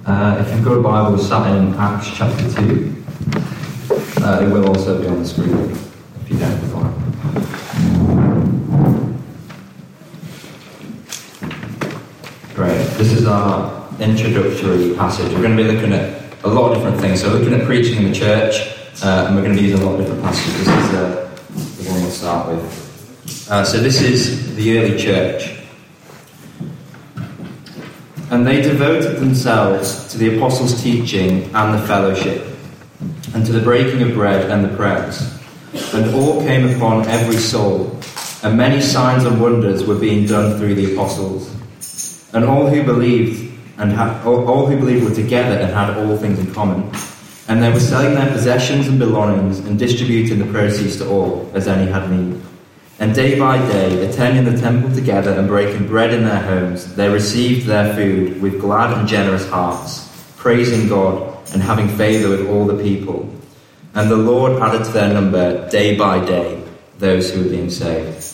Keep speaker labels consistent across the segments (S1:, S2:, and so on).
S1: If you've got a Bible sat in Acts chapter 2, it will also be on the screen if you don't have one. Great. This is our introductory passage. We're going to be looking at a lot of different things. So we're looking at preaching in the church, and we're going to use a lot of different passages. This is the one we'll start with. So this is the early church. And they devoted themselves to the apostles' teaching and the fellowship, and to the breaking of bread and the prayers. And all came upon every soul, and many signs and wonders were being done through the apostles. And all who believed were together and had all things in common. And they were selling their possessions and belongings and distributing the proceeds to all, as any had need. And day by day, attending the temple together and breaking bread in their homes, they received their food with glad and generous hearts, praising God and having favour with all the people. And the Lord added to their number day by day those who were being saved.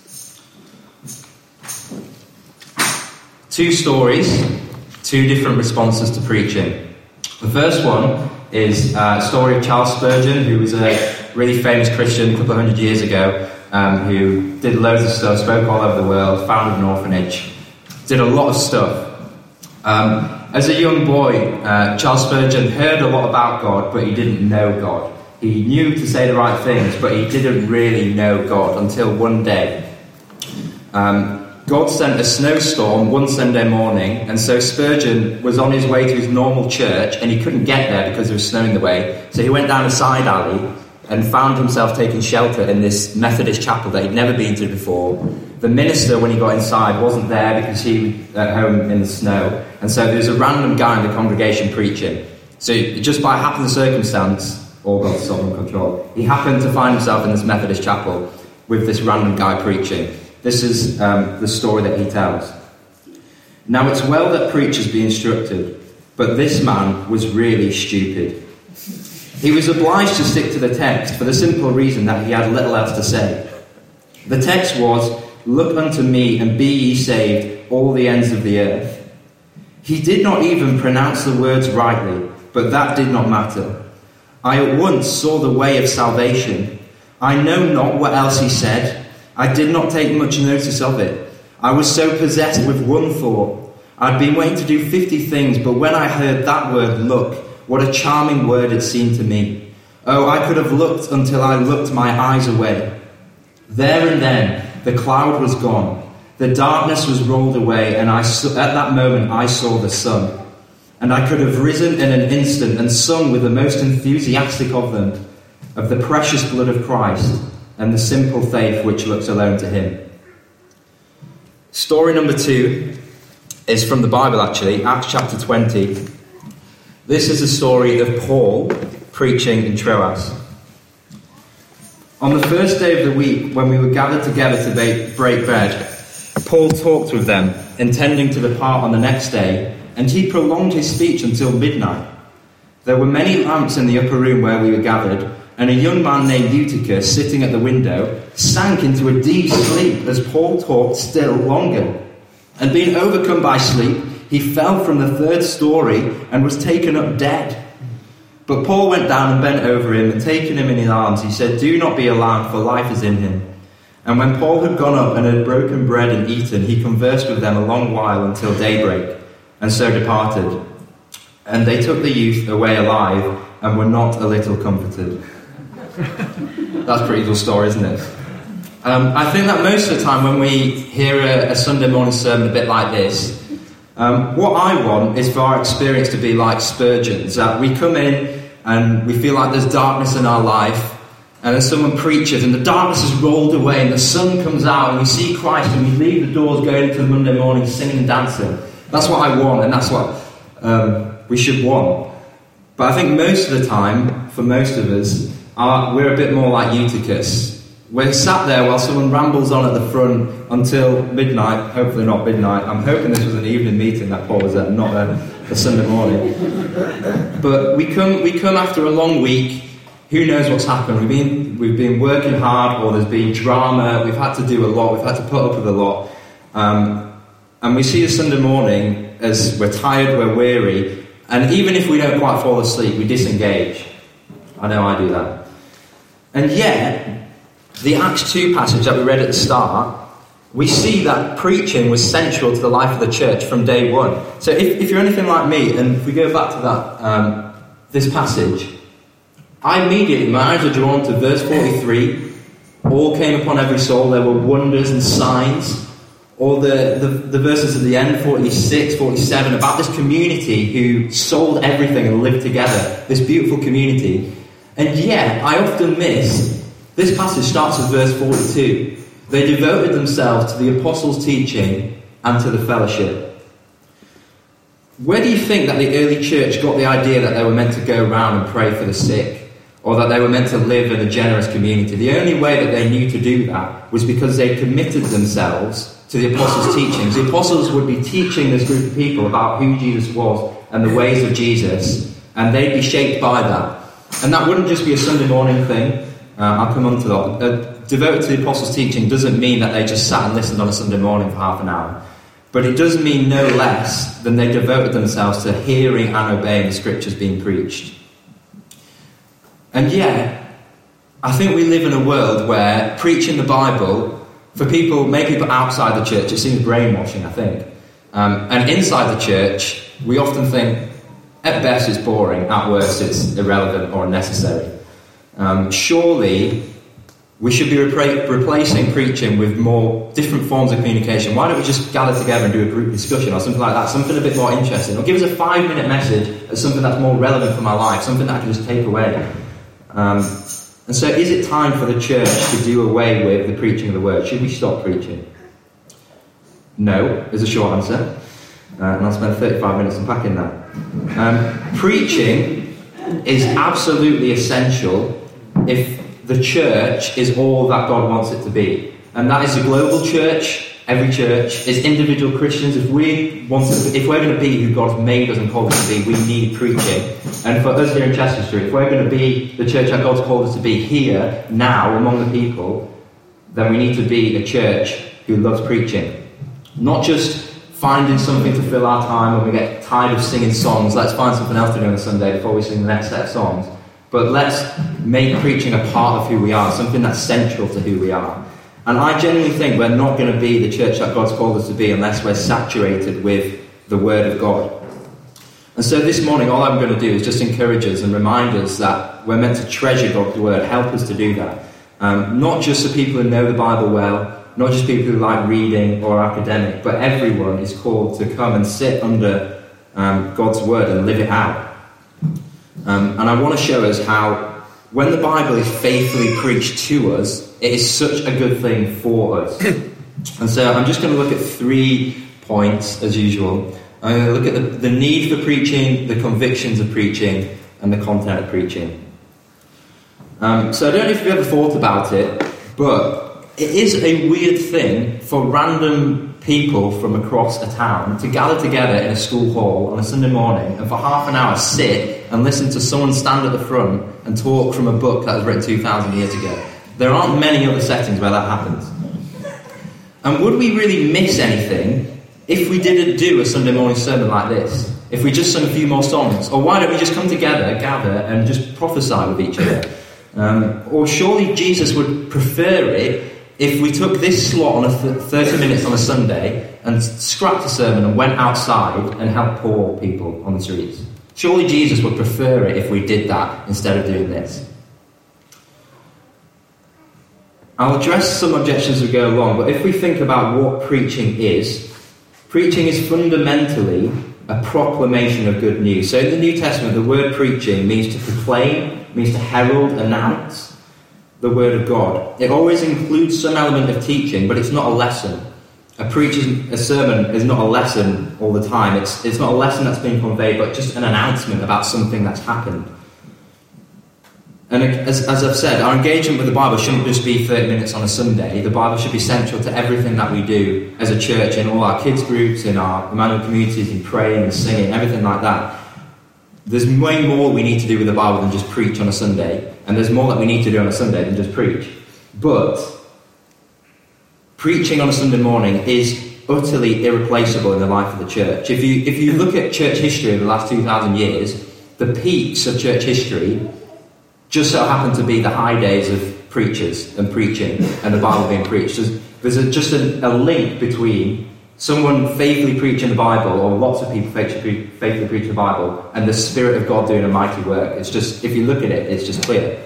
S1: Two stories, two different responses to preaching. The first one is a story of Charles Spurgeon, who was a really famous Christian a couple of hundred years ago, who did loads of stuff, spoke all over the world, founded an orphanage, did a lot of stuff. As a young boy, Charles Spurgeon heard a lot about God, but he didn't know God. He knew to say the right things, but he didn't really know God until one day. God sent a snowstorm one Sunday morning, and so Spurgeon was on his way to his normal church, and he couldn't get there because it was snowing the way. So he went down a side alley and found himself taking shelter in this Methodist chapel that he'd never been to before. The minister, when he got inside, wasn't there because he was at home in the snow. And so there was a random guy in the congregation preaching. So just by happen of circumstance, all God's sovereign control, he happened to find himself in this Methodist chapel with this random guy preaching. This is the story that he tells. Now it's well that preachers be instructed, but this man was really stupid. He was obliged to stick to the text for the simple reason that he had little else to say. The text was, "Look unto me and be ye saved, all the ends of the earth." He did not even pronounce the words rightly, but that did not matter. I at once saw the way of salvation. I know not what else he said. I did not take much notice of it. I was so possessed with one thought. I'd been waiting to do 50 things, but when I heard that word, look, what a charming word it seemed to me. Oh, I could have looked until I looked my eyes away. There and then, the cloud was gone. The darkness was rolled away, and at that moment I saw the sun. And I could have risen in an instant and sung with the most enthusiastic of them, of the precious blood of Christ and the simple faith which looks alone to him. Story number 2 is from the Bible, actually, Acts chapter 20. This is the story of Paul preaching in Troas. On the first day of the week, when we were gathered together to break bread, Paul talked with them, intending to depart on the next day, and he prolonged his speech until midnight. There were many lamps in the upper room where we were gathered, and a young man named Eutychus, sitting at the window, sank into a deep sleep as Paul talked still longer. And being overcome by sleep, he fell from the 3rd story and was taken up dead. But Paul went down and bent over him, and taking him in his arms, he said, "Do not be alarmed, for life is in him." And when Paul had gone up and had broken bread and eaten, he conversed with them a long while until daybreak, and so departed. And they took the youth away alive, and were not a little comforted. That's a pretty cool story, isn't it? I think that most of the time when we hear a Sunday morning sermon a bit like this, what I want is for our experience to be like Spurgeon's, that we come in and we feel like there's darkness in our life, and then someone preaches and the darkness is rolled away and the sun comes out and we see Christ and we leave the doors going into the Monday morning singing and dancing. That's what I want, and that's what we should want. But I think most of the time, for most of us, we're a bit more like Eutychus. We're sat there while someone rambles on at the front until midnight, hopefully not midnight. I'm hoping this was an evening meeting that Paul was at, not a Sunday morning. But we come after a long week. Who knows what's happened? We've been working hard, or there's been drama. We've had to do a lot. We've had to put up with a lot. And we see a Sunday morning as we're tired, we're weary, And even if we don't quite fall asleep, we disengage. I know I do that. And yet, the Acts 2 passage that we read at the start, we see that preaching was central to the life of the church from day one. So if you're anything like me, and if we go back to that this passage, my eyes were drawn to verse 43. All came upon every soul. There were wonders and signs. Or the verses at the end, 46, 47, about this community who sold everything and lived together. This beautiful community. And yet, I often miss, this passage starts with verse 42. They devoted themselves to the apostles' teaching and to the fellowship. Where do you think that the early church got the idea that they were meant to go around and pray for the sick? Or that they were meant to live in a generous community? The only way that they knew to do that was because they committed themselves to the apostles' teachings. The apostles would be teaching this group of people about who Jesus was and the ways of Jesus, and they'd be shaped by that. And that wouldn't just be a Sunday morning thing. I'll come on to that. Devoted to the apostles' teaching doesn't mean that they just sat and listened on a Sunday morning for half an hour. But it does mean no less than they devoted themselves to hearing and obeying the scriptures being preached. And yet, I think we live in a world where preaching the Bible, for many people outside the church, it seems brainwashing, I think. And inside the church, we often think, at best it's boring, at worst it's irrelevant or unnecessary. Surely, we should be replacing preaching with more different forms of communication. Why don't we just gather together and do a group discussion or something like that, something a bit more interesting, or give us a 5-minute message as something that's more relevant for my life, something that I can just take away. And so is it time for the church to do away with the preaching of the word? Should we stop preaching? No, is a short answer. And I'll spend 35 minutes unpacking that. Preaching is absolutely essential if the church is all that God wants it to be. And that is the global church, every church, is individual Christians. If we're going to be who God's made us and called us to be, we need preaching. And for us here in Chester Street, if we're going to be the church that God's called us to be here, now, among the people, then we need to be a church who loves preaching. Not just finding something to fill our time when we get tired of singing songs. Let's find something else to do on a Sunday before we sing the next set of songs. But let's make preaching a part of who we are, something that's central to who we are. And I genuinely think we're not going to be the church that God's called us to be unless we're saturated with the Word of God. And so this morning, all I'm going to do is just encourage us and remind us that we're meant to treasure God's Word, help us to do that. Not just the people who know the Bible well, not just people who like reading or are academic, but everyone is called to come and sit under God's Word and live it out. And I want to show us how, when the Bible is faithfully preached to us, it is such a good thing for us. And so I'm just going to look at 3 points, as usual. I'm going to look at the need for preaching, the convictions of preaching, and the content of preaching. So I don't know if you've ever thought about it, but it is a weird thing for random people from across a town to gather together in a school hall on a Sunday morning and for half an hour sit and listen to someone stand at the front and talk from a book that was written 2,000 years ago. There aren't many other settings where that happens. And would we really miss anything if we didn't do a Sunday morning sermon like this? If we just sung a few more songs? Or why don't we just come together, gather, and just prophesy with each other? Or surely Jesus would prefer it if we took this slot on 30 minutes on a Sunday and scrapped the sermon and went outside and helped poor people on the streets. Surely Jesus would prefer it if we did that instead of doing this. I'll address some objections as we go along, but if we think about what preaching is fundamentally a proclamation of good news. So in the New Testament, the word preaching means to proclaim, means to herald, announce the word of God. It always includes some element of teaching, but it's not a lesson. A sermon is not a lesson all the time. It's not a lesson that's being conveyed, but just an announcement about something that's happened. And as I've said, our engagement with the Bible shouldn't just be 30 minutes on a Sunday. The Bible should be central to everything that we do as a church, in all our kids groups, in our Emmanuel communities, in praying and singing, everything like that. There's way more we need to do with the Bible than just preach on a Sunday. And there's more that we need to do on a Sunday than just preach. But preaching on a Sunday morning is utterly irreplaceable in the life of the church. If you look at church history over the last 2,000 years, the peaks of church history just so happen to be the high days of preachers and preaching and the Bible being preached. There's just a link between someone faithfully preaching the Bible, or lots of people faithfully preaching the Bible, and the Spirit of God doing a mighty work. It's just, if you look at it, it's just clear.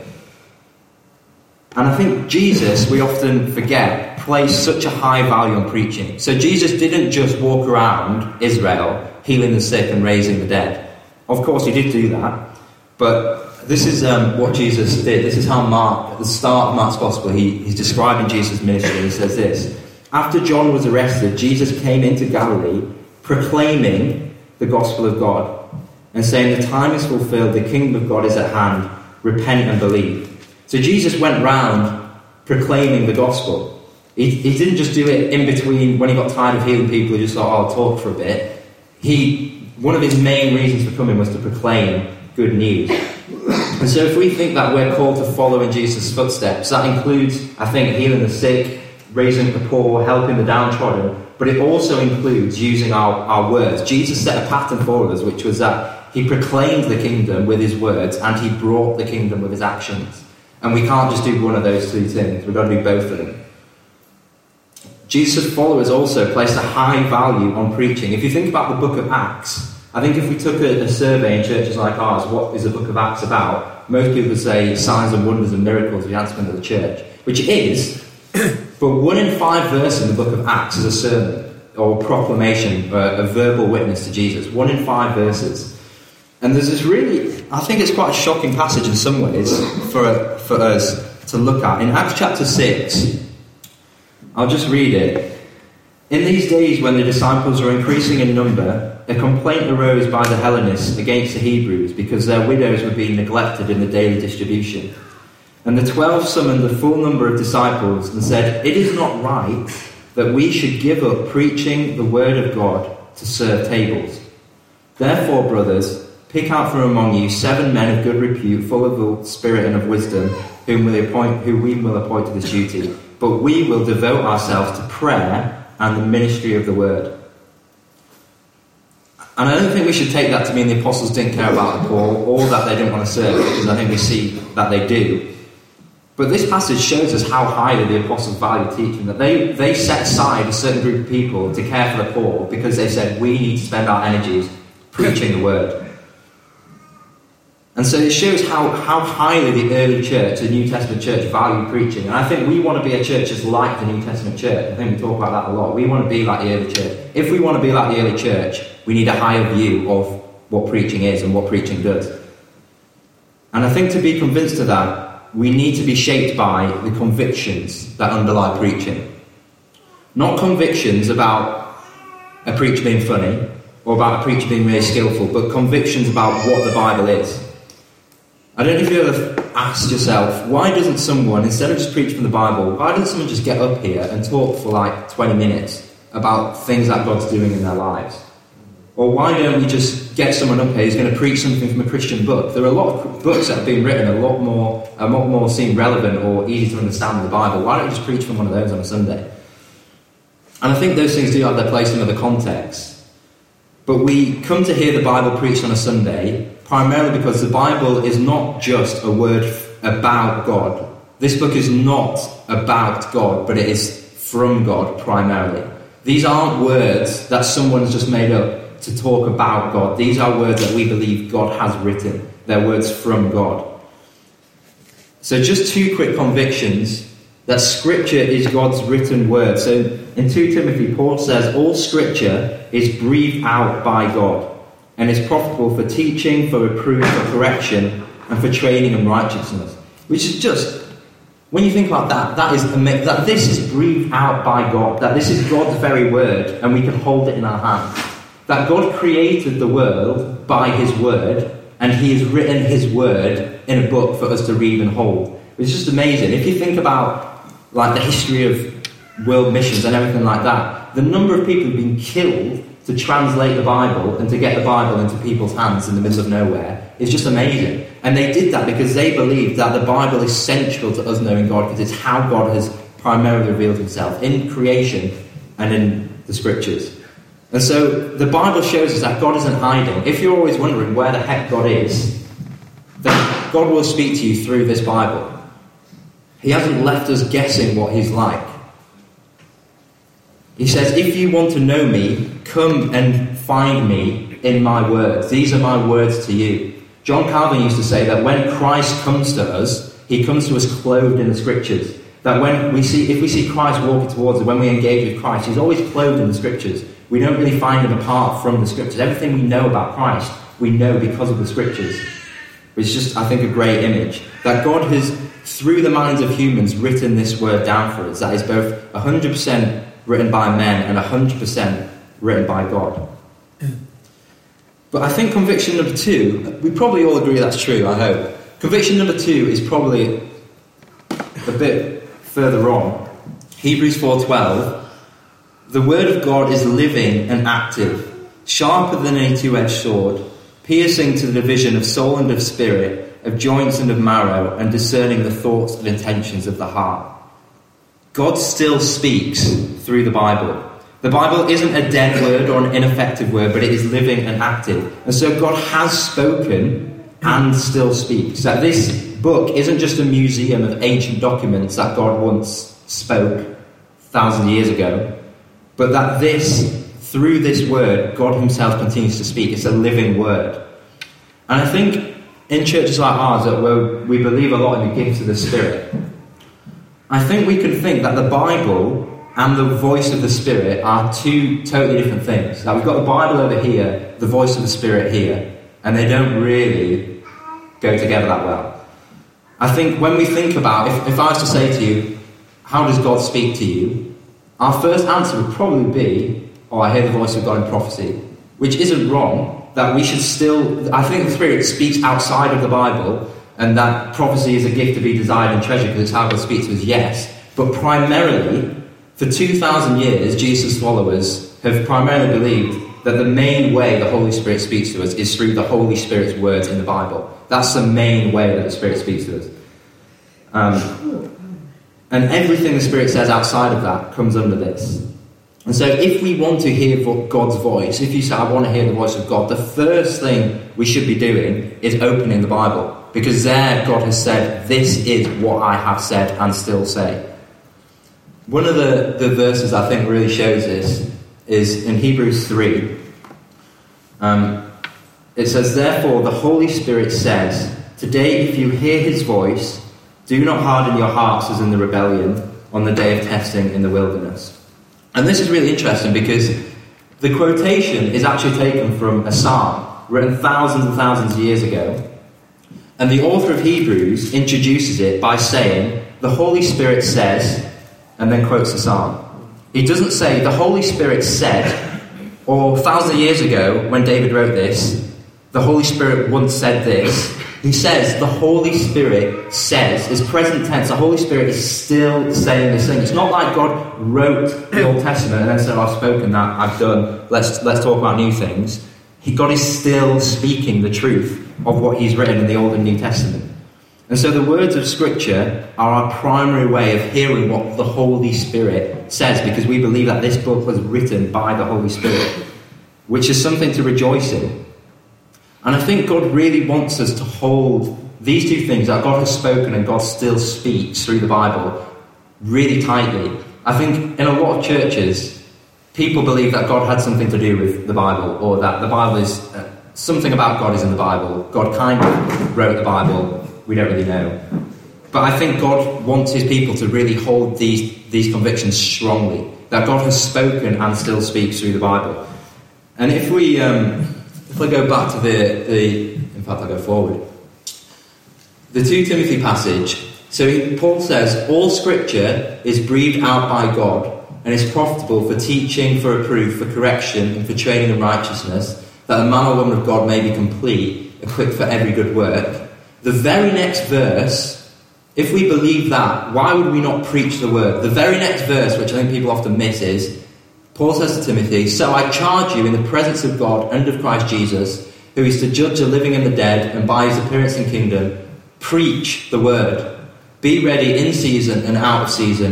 S1: And I think Jesus, we often forget, placed such a high value on preaching. So Jesus didn't just walk around Israel healing the sick and raising the dead. Of course, he did do that, but this is what Jesus did. This is how Mark, at the start of Mark's Gospel, he's describing Jesus' ministry. He says this: after John was arrested, Jesus came into Galilee proclaiming the gospel of God and saying, the time is fulfilled, the kingdom of God is at hand, repent and believe. So Jesus went round proclaiming the gospel. He didn't just do it in between when he got tired of healing people. He just thought, I'll talk for a bit. One of his main reasons for coming was to proclaim good news. And so if we think that we're called to follow in Jesus' footsteps, that includes, I think, healing the sick, raising the poor, helping the downtrodden, but it also includes using our words. Jesus set a pattern for us, which was that he proclaimed the kingdom with his words and he brought the kingdom with his actions. And we can't just do one of those two things. We've got to do both of them. Jesus' followers also placed a high value on preaching. If you think about the book of Acts, I think if we took a survey in churches like ours, what is the book of Acts about? Most people would say signs and wonders and miracles, the advancement of the church, which it is. But 1 in 5 verses in the book of Acts is a sermon or proclamation, a verbal witness to Jesus. 1 in 5 verses. And there's this really, I think it's quite a shocking passage in some ways for us to look at. In Acts chapter 6, I'll just read it. In these days when the disciples were increasing in number, a complaint arose by the Hellenists against the Hebrews because their widows were being neglected in the daily distribution. And the 12 summoned the full number of disciples and said, it is not right that we should give up preaching the word of God to serve tables. Therefore, brothers, pick out from among you 7 men of good repute, full of the spirit and of wisdom, whom we will appoint to this duty. But we will devote ourselves to prayer and the ministry of the word. And I don't think we should take that to mean the apostles didn't care about the poor or that they didn't want to serve, because I think we see that they do. But this passage shows us how highly the apostles value teaching, that they set aside a certain group of people to care for the poor because they said, we need to spend our energies preaching the word. And so it shows how highly the early church, the New Testament church, valued preaching. And I think we want to be a church just like the New Testament church. I think we talk about that a lot. We want to be like the early church. If we want to be like the early church, we need a higher view of what preaching is and what preaching does. And I think to be convinced of that, we need to be shaped by the convictions that underlie preaching. Not convictions about a preacher being funny or about a preacher being really skillful, but convictions about what the Bible is. I don't know if you ever asked yourself, why doesn't someone, instead of just preaching from the Bible, why doesn't someone just get up here and talk for like 20 minutes about things that God's doing in their lives? Or why don't we just get someone up here who's going to preach something from a Christian book? There are a lot of books that have been written, a lot more seem relevant or easy to understand in the Bible. Why don't you just preach from one of those on a Sunday? And I think those things do have their place in other contexts. But we come to hear the Bible preached on a Sunday primarily because the Bible is not just a word about God. This book is not about God, but it is from God primarily. These aren't words that someone's just made up to talk about God. These are words that we believe God has written. They're words from God. So just 2 quick convictions that Scripture is God's written word. So in 2 Timothy, Paul says, all Scripture is breathed out by God and is profitable for teaching, for reproof, for correction, and for training in righteousness. Which is just, when you think about that, that this is breathed out by God, that this is God's very word, and we can hold it in our hands. That God created the world by his word, and he has written his word in a book for us to read and hold. It's just amazing. If you think about like the history of world missions and everything like that, the number of people who've been killed to translate the Bible and to get the Bible into people's hands in the middle of nowhere is just amazing. And they did that because they believed that the Bible is central to us knowing God, because it's how God has primarily revealed himself in creation and in the scriptures. And so the Bible shows us that God isn't hiding. If you're always wondering where the heck God is, then God will speak to you through this Bible. He hasn't left us guessing what he's like. He says, if you want to know me, come and find me in my words. These are my words to you. John Calvin used to say that when Christ comes to us, he comes to us clothed in the scriptures. That if we see Christ walking towards us, when we engage with Christ, he's always clothed in the scriptures. We don't really find him apart from the scriptures. Everything we know about Christ, we know because of the scriptures. It's just, I think, a great image. That God has, through the minds of humans, written this word down for us. That is both 100% written by men and 100% written by God. But I think conviction number 2, we probably all agree that's true, I hope. Conviction number 2 is probably a bit further on. Hebrews 4:12. The word of God is living and active, sharper than any two-edged sword, piercing to the division of soul and of spirit, of joints and of marrow, and discerning the thoughts and intentions of the heart. God still speaks through the Bible. The Bible isn't a dead word or an ineffective word, but it is living and active. And so God has spoken and still speaks. That this book isn't just a museum of ancient documents that God once spoke thousands of years ago, but that through this word, God himself continues to speak. It's a living word. And I think in churches like ours, where we believe a lot in the gifts of the Spirit, I think we can think that the Bible and the voice of the Spirit are two totally different things. Now, we've got the Bible over here, the voice of the Spirit here, and they don't really go together that well. I think when we think about, if I was to say to you, how does God speak to you? Our first answer would probably be, I hear the voice of God in prophecy, which isn't wrong, that we should still, I think the Spirit speaks outside of the Bible, and that prophecy is a gift to be desired and treasured because it's how God speaks to us, yes. But primarily, for 2,000 years, Jesus' followers have primarily believed that the main way the Holy Spirit speaks to us is through the Holy Spirit's words in the Bible. That's the main way that the Spirit speaks to us. And everything the Spirit says outside of that comes under this. And so if we want to hear God's voice, if you say, I want to hear the voice of God, the first thing we should be doing is opening the Bible. Because there God has said, this is what I have said and still say. One of the verses I think really shows this is in Hebrews 3. It says, therefore the Holy Spirit says, today if you hear his voice, do not harden your hearts as in the rebellion on the day of testing in the wilderness. And this is really interesting because the quotation is actually taken from a psalm written thousands and thousands of years ago. And the author of Hebrews introduces it by saying, the Holy Spirit says, and then quotes the psalm. He doesn't say, the Holy Spirit said, or thousands of years ago when David wrote this, the Holy Spirit once said this. He says, the Holy Spirit says, it's present tense, the Holy Spirit is still saying this thing. It's not like God wrote the Old Testament and then said, I've spoken that, I've done, let's talk about new things. God is still speaking the truth of what he's written in the Old and New Testament. And so the words of Scripture are our primary way of hearing what the Holy Spirit says, because we believe that this book was written by the Holy Spirit, which is something to rejoice in. And I think God really wants us to hold these two things, that God has spoken and God still speaks through the Bible, really tightly. I think in a lot of churches, people believe that God had something to do with the Bible, or that the Bible is, something about God is in the Bible. God kind of wrote the Bible. We don't really know. But I think God wants his people to really hold these convictions strongly, that God has spoken and still speaks through the Bible. And if we go back to in fact I'll go forward, the 2 Timothy passage, so Paul says, all Scripture is breathed out by God and is profitable for teaching, for reproof, for correction, and for training in righteousness, that the man or woman of God may be complete, equipped for every good work. The very next verse, if we believe that, why would we not preach the word? The very next verse, which I think people often miss, is, Paul says to Timothy, so I charge you in the presence of God and of Christ Jesus, who is to judge the living and the dead, and by his appearance in kingdom, preach the word. Be ready in season and out of season.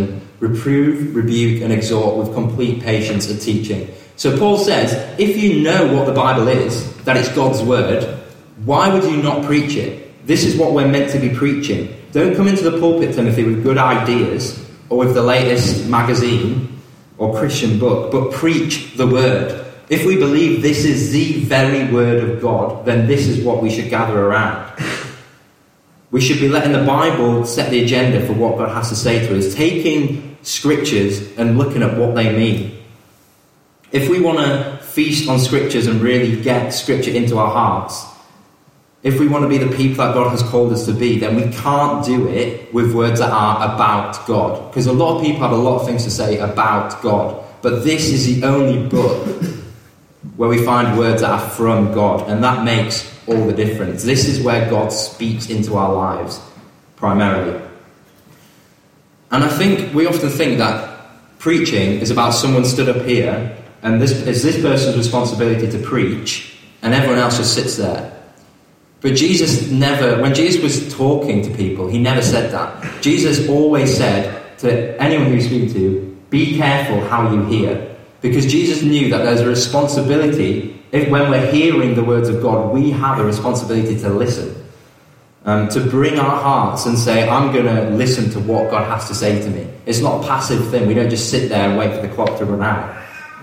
S1: reprove, rebuke, and exhort with complete patience and teaching. So Paul says, if you know what the Bible is, that it's God's word, why would you not preach it? This is what we're meant to be preaching. Don't come into the pulpit, Timothy, with good ideas or with the latest magazine or Christian book, but preach the word. If we believe this is the very word of God, then this is what we should gather around. We should be letting the Bible set the agenda for what God has to say to us, taking scriptures and looking at what they mean. If we want to feast on scriptures and really get scripture into our hearts, if we want to be the people that God has called us to be, then we can't do it with words that are about God. Because a lot of people have a lot of things to say about God. But this is the only book where we find words that are from God. And that makes all the difference. This is where God speaks into our lives, primarily. And I think we often think that preaching is about someone stood up here, and this is this person's responsibility to preach, and everyone else just sits there. But Jesus never, when Jesus was talking to people, he never said that. Jesus always said to anyone who he's speaking to, be careful how you hear. Because Jesus knew that there's a responsibility, when we're hearing the words of God, we have a responsibility to listen. To bring our hearts and say, I'm going to listen to what God has to say to me. It's not a passive thing. We don't just sit there and wait for the clock to run out.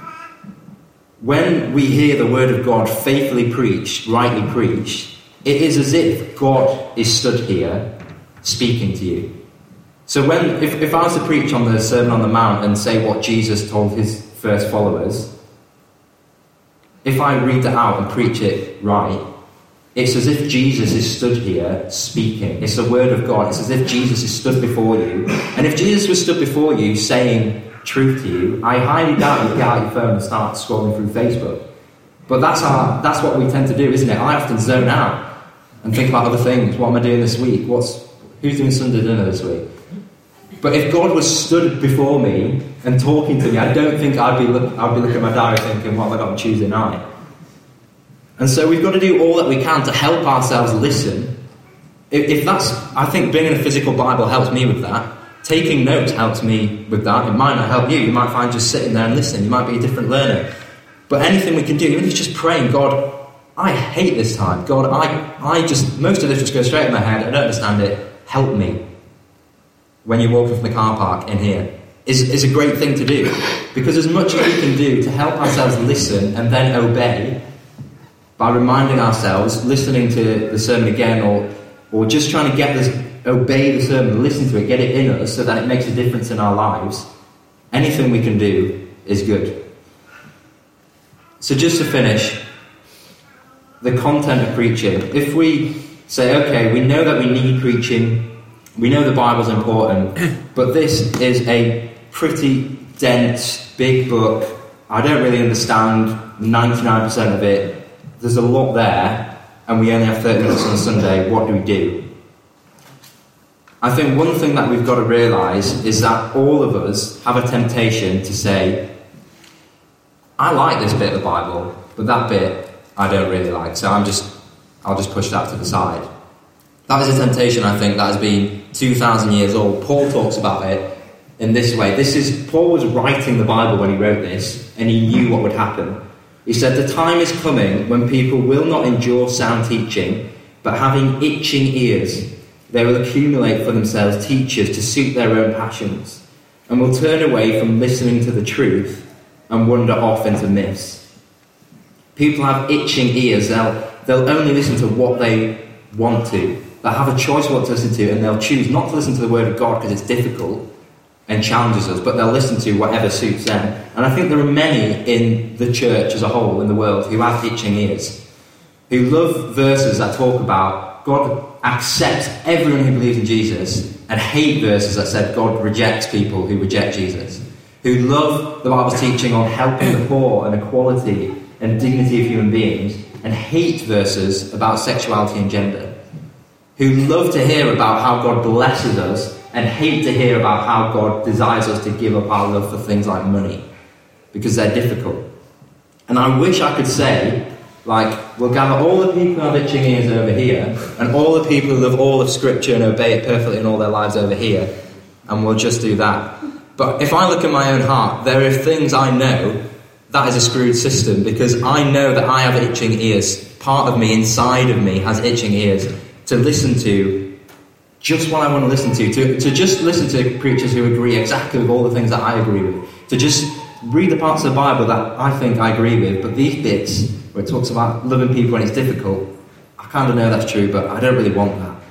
S1: When we hear the word of God faithfully preached, rightly preached, it is as if God is stood here speaking to you. So if I was to preach on the Sermon on the Mount and say what Jesus told his first followers, if I read that out and preach it right, it's as if Jesus is stood here speaking. It's the word of God. It's as if Jesus is stood before you. And if Jesus was stood before you saying truth to you, I highly doubt you'd get out your phone and start scrolling through Facebook. But that's what we tend to do, isn't it? I often zone out and think about other things. What am I doing this week? Who's doing Sunday dinner this week? But if God was stood before me and talking to me, I don't think I'd be looking at my diary thinking, what have I got on Tuesday night? And so we've got to do all that we can to help ourselves listen. I think being in a physical Bible helps me with that. Taking notes helps me with that. It might not help you. You might find just sitting there and listening, you might be a different learner. But anything we can do, even if it's just praying, God, I hate this time. God, I just, most of this just goes straight in my head. I don't understand it. Help me. When you're walking from the car park in here, is a great thing to do. Because as much as we can do to help ourselves listen and then obey, by reminding ourselves, listening to the sermon again, or just trying to get this, obey the sermon, listen to it, get it in us so that it makes a difference in our lives, anything we can do is good. So just to finish, the content of preaching. If we say, okay, we know that we need preaching, we know the Bible's important, but this is a pretty dense, big book. I don't really understand 99% of it. There's a lot there, and we only have 30 minutes on a Sunday. What do we do? I think one thing that we've got to realise is that all of us have a temptation to say, I like this bit of the Bible, but that bit I don't really like, so I'll just push that to the side. That is a temptation, I think, that has been 2,000 years old. Paul talks about it in this way. Paul was writing the Bible when he wrote this, and he knew what would happen. He said, the time is coming when people will not endure sound teaching, but having itching ears, they will accumulate for themselves teachers to suit their own passions, and will turn away from listening to the truth and wander off into myths. People have itching ears. They'll only listen to what they want to. They'll have a choice what to listen to, and they'll choose not to listen to the word of God because it's difficult and challenges us, but they'll listen to whatever suits them. And I think there are many in the church as a whole, in the world, who have itching ears, who love verses that talk about God accepts everyone who believes in Jesus, and hate verses that said God rejects people who reject Jesus, who love the Bible's teaching on helping the poor and equality and dignity of human beings, and hate verses about sexuality and gender, who love to hear about how God blesses us and hate to hear about how God desires us to give up our love for things like money, because they're difficult. And I wish I could say, we'll gather all the people who have itching ears over here, and all the people who love all of Scripture and obey it perfectly in all their lives over here, and we'll just do that. But if I look at my own heart, there are things I know that is a screwed system, because I know that I have itching ears. Part of me, inside of me, has itching ears to listen to just what I want to listen to just listen to preachers who agree exactly with all the things that I agree with, to just read the parts of the Bible that I think I agree with, but these bits where it talks about loving people when it's difficult, I kind of know that's true, but I don't really want that.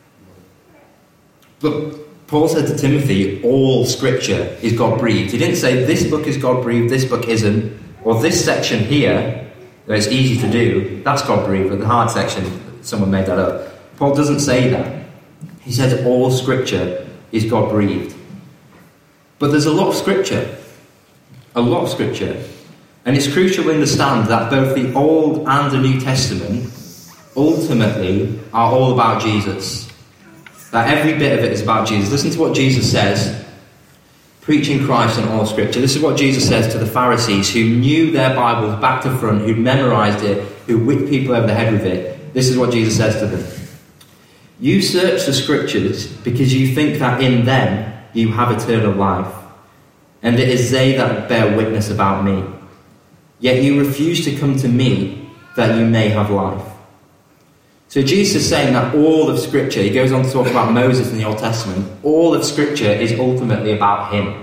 S1: But Paul said to Timothy, all scripture is God-breathed. He didn't say this book is God-breathed, this book isn't, or this section here, where it's easy to do, that's God-breathed, but the hard section, someone made that up. Paul doesn't say that. He says all scripture is God-breathed. But there's a lot of scripture. A lot of scripture. And it's crucial to understand that both the Old and the New Testament ultimately are all about Jesus. That every bit of it is about Jesus. Listen to what Jesus says, preaching Christ in all scripture. This is what Jesus says to the Pharisees who knew their Bibles back to front, who memorized it, who whipped people over the head with it. This is what Jesus says to them. You search the scriptures because you think that in them you have eternal life, and it is they that bear witness about me. Yet you refuse to come to me that you may have life. So Jesus is saying that all of Scripture, he goes on to talk about Moses in the Old Testament, all of Scripture is ultimately about him.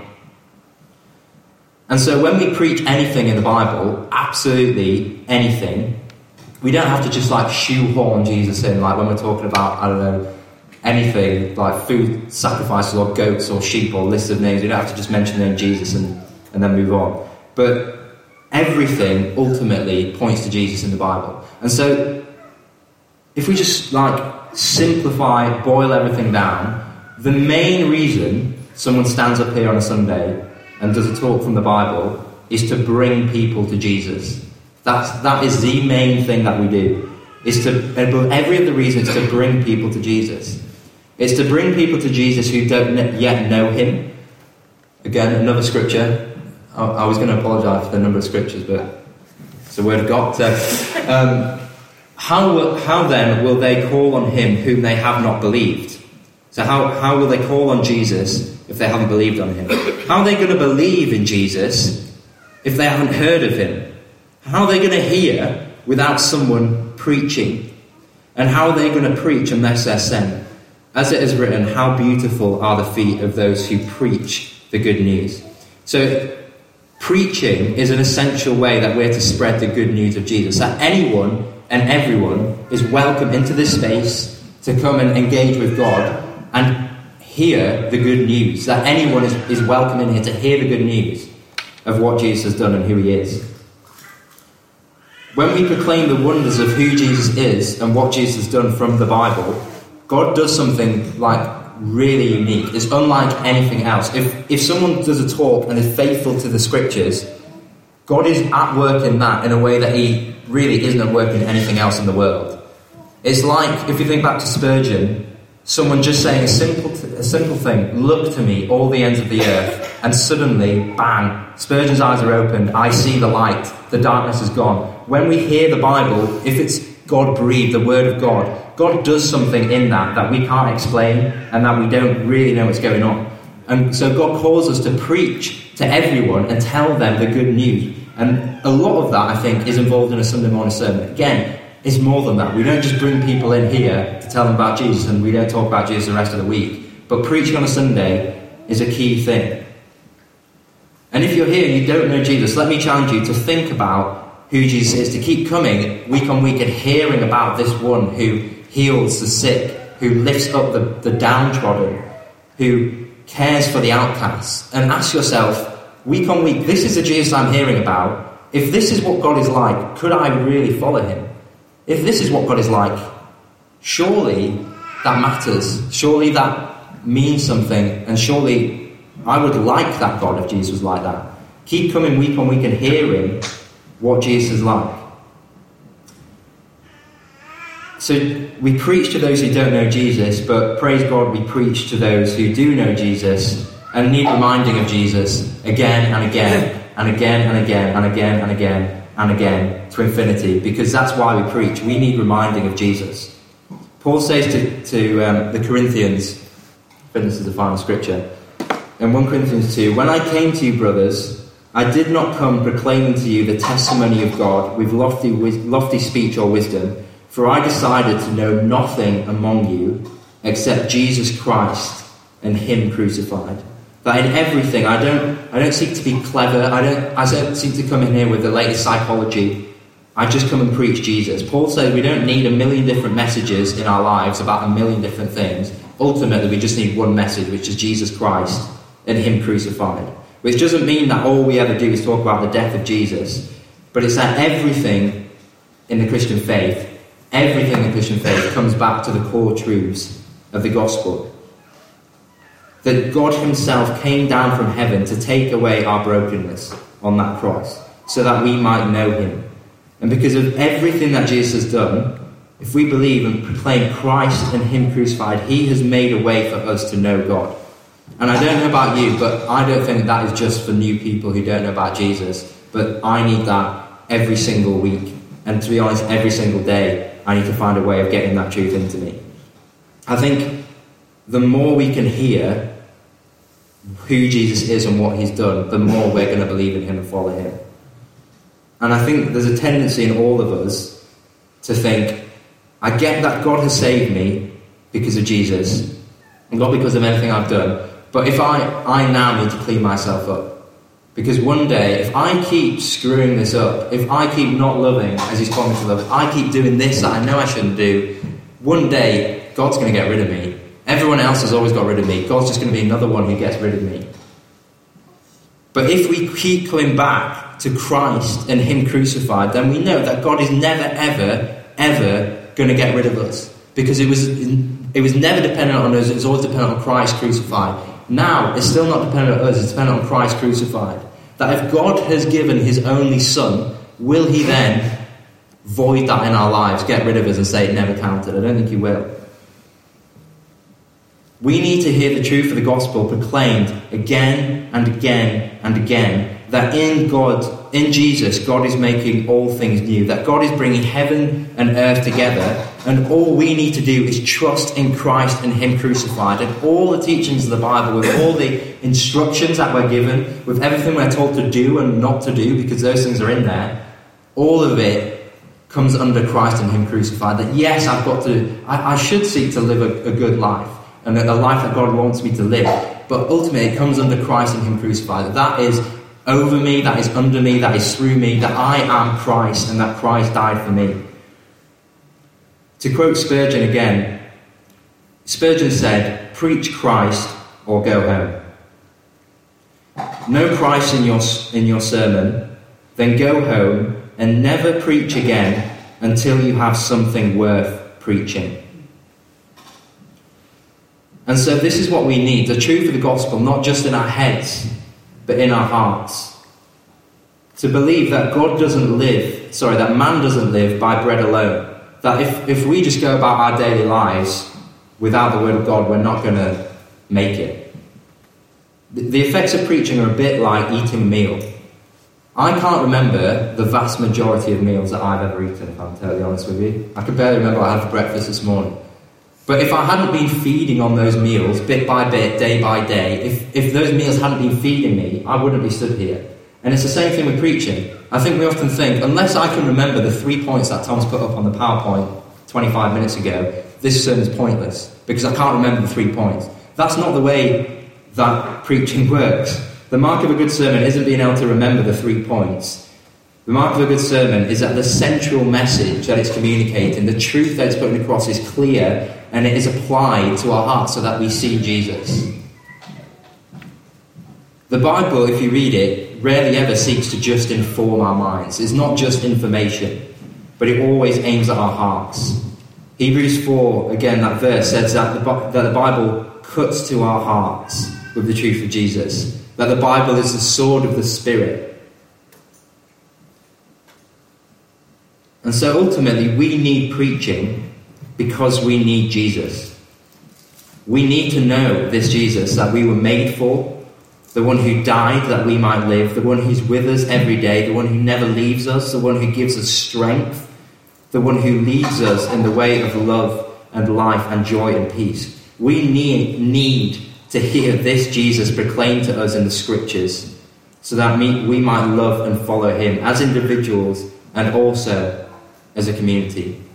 S1: And so when we preach anything in the Bible, absolutely anything, we don't have to just like shoehorn Jesus in, like when we're talking about, I don't know, anything like food sacrifices or goats or sheep or lists of names. We don't have to just mention the name Jesus and then move on. But everything ultimately points to Jesus in the Bible. And so if we just like simplify, boil everything down, the main reason someone stands up here on a Sunday and does a talk from the Bible is to bring people to Jesus. That is the main thing that we do. Is to, above every other reason, it's to bring people to Jesus. It's to bring people to Jesus who don't yet know him. Again, another scripture. I was going to apologise for the number of scriptures, but it's the word of God. So, how then will they call on him whom they have not believed? So how will they call on Jesus if they haven't believed on him? How are they going to believe in Jesus if they haven't heard of him? How are they going to hear without someone preaching? And how are they going to preach unless they're sent? As it is written, how beautiful are the feet of those who preach the good news. So preaching is an essential way that we're to spread the good news of Jesus. That anyone and everyone is welcome into this space to come and engage with God and hear the good news. That anyone is welcome in here to hear the good news of what Jesus has done and who he is. When we proclaim the wonders of who Jesus is and what Jesus has done from the Bible, God does something like really unique. It's unlike anything else. If someone does a talk and is faithful to the scriptures, God is at work in that in a way that he really isn't at work in anything else in the world. It's like, if you think back to Spurgeon, someone just saying a simple thing, look to me, all the ends of the earth, and suddenly, bang, Spurgeon's eyes are opened, I see the light, the darkness is gone. When we hear the Bible, if it's God-breathed, the Word of God, God does something in that we can't explain and that we don't really know what's going on. And so God calls us to preach to everyone and tell them the good news. And a lot of that, I think, is involved in a Sunday morning sermon. Again, it's more than that. We don't just bring people in here to tell them about Jesus and we don't talk about Jesus the rest of the week. But preaching on a Sunday is a key thing. And if you're here and you don't know Jesus, let me challenge you to think about who Jesus is, to keep coming week on week and hearing about this one who heals the sick, who lifts up the downtrodden, who cares for the outcasts. And ask yourself, week on week, this is the Jesus I'm hearing about. If this is what God is like, could I really follow him? If this is what God is like, surely that matters. Surely that means something. And surely I would like that God if Jesus was like that. Keep coming week on week and hearing what Jesus is like. So we preach to those who don't know Jesus, but praise God, we preach to those who do know Jesus and need reminding of Jesus again and again and again and again and again and again and again to infinity, because that's why we preach. We need reminding of Jesus. Paul says to the Corinthians, this is the final scripture, in 1 Corinthians 2, "When I came to you, brothers, I did not come proclaiming to you the testimony of God with lofty speech or wisdom, for I decided to know nothing among you except Jesus Christ and Him crucified. That in everything, I don't seek to be clever. I don't seek to come in here with the latest psychology. I just come and preach Jesus." Paul says we don't need a million different messages in our lives about a million different things. Ultimately, we just need one message, which is Jesus Christ and Him crucified. Which doesn't mean that all we ever do is talk about the death of Jesus, but it's that everything in the Christian faith comes back to the core truths of the gospel. That God Himself came down from heaven to take away our brokenness on that cross, so that we might know Him. And because of everything that Jesus has done, if we believe and proclaim Christ and Him crucified, He has made a way for us to know God. And I don't know about you, but I don't think that is just for new people who don't know about Jesus. But I need that every single week. And to be honest, every single day, I need to find a way of getting that truth into me. I think the more we can hear who Jesus is and what He's done, the more we're going to believe in Him and follow Him. And I think there's a tendency in all of us to think, I get that God has saved me because of Jesus, and not because of anything I've done, but if I now need to clean myself up. Because one day, if I keep screwing this up, if I keep not loving as He's called me to love, if I keep doing this that I know I shouldn't do, one day, God's going to get rid of me. Everyone else has always got rid of me. God's just going to be another one who gets rid of me. But if we keep coming back to Christ and Him crucified, then we know that God is never, ever, ever going to get rid of us. Because it was never dependent on us, it was always dependent on Christ crucified. Now, it's still not dependent on us, it's dependent on Christ crucified. That if God has given His only Son, will He then void that in our lives, get rid of us and say it never counted? I don't think He will. We need to hear the truth of the gospel proclaimed again and again and again, that in Jesus, God is making all things new, that God is bringing heaven and earth together, and all we need to do is trust in Christ and Him crucified, and all the teachings of the Bible, with all the instructions that we're given, with everything we're told to do and not to do, because those things are in there, all of it comes under Christ and Him crucified. That yes, I should seek to live a good life, and a life that God wants me to live, but ultimately it comes under Christ and Him crucified. That is over me, that is under me, that is through me, that I am Christ and that Christ died for me. To quote Spurgeon again, Spurgeon said, "Preach Christ or go home. Know Christ in your sermon, then go home and never preach again until you have something worth preaching." And so this is what we need, the truth of the gospel, not just in our heads, but in our hearts. To believe that man doesn't live by bread alone. That if we just go about our daily lives without the word of God, we're not going to make it. The effects of preaching are a bit like eating a meal. I can't remember the vast majority of meals that I've ever eaten, if I'm totally honest with you. I can barely remember what I had for breakfast this morning. But if I hadn't been feeding on those meals, bit by bit, day by day, if those meals hadn't been feeding me, I wouldn't be stood here. And it's the same thing with preaching. I think we often think, unless I can remember the 3 points that Tom's put up on the PowerPoint 25 minutes ago, this sermon is pointless, because I can't remember the 3 points. That's not the way that preaching works. The mark of a good sermon isn't being able to remember the 3 points. The mark of a good sermon is that the central message that it's communicating, the truth that it's putting across, is clear and it is applied to our hearts so that we see Jesus. The Bible, if you read it, rarely ever seeks to just inform our minds. It's not just information, but it always aims at our hearts. Hebrews 4, again, that verse says that the Bible cuts to our hearts with the truth of Jesus. That the Bible is the sword of the Spirit. And so ultimately we need preaching because we need Jesus. We need to know this Jesus that we were made for, the one who died that we might live, the one who's with us every day, the one who never leaves us, the one who gives us strength, the one who leads us in the way of love and life and joy and peace. We need to hear this Jesus proclaimed to us in the Scriptures, so that we might love and follow him as individuals and also as a community.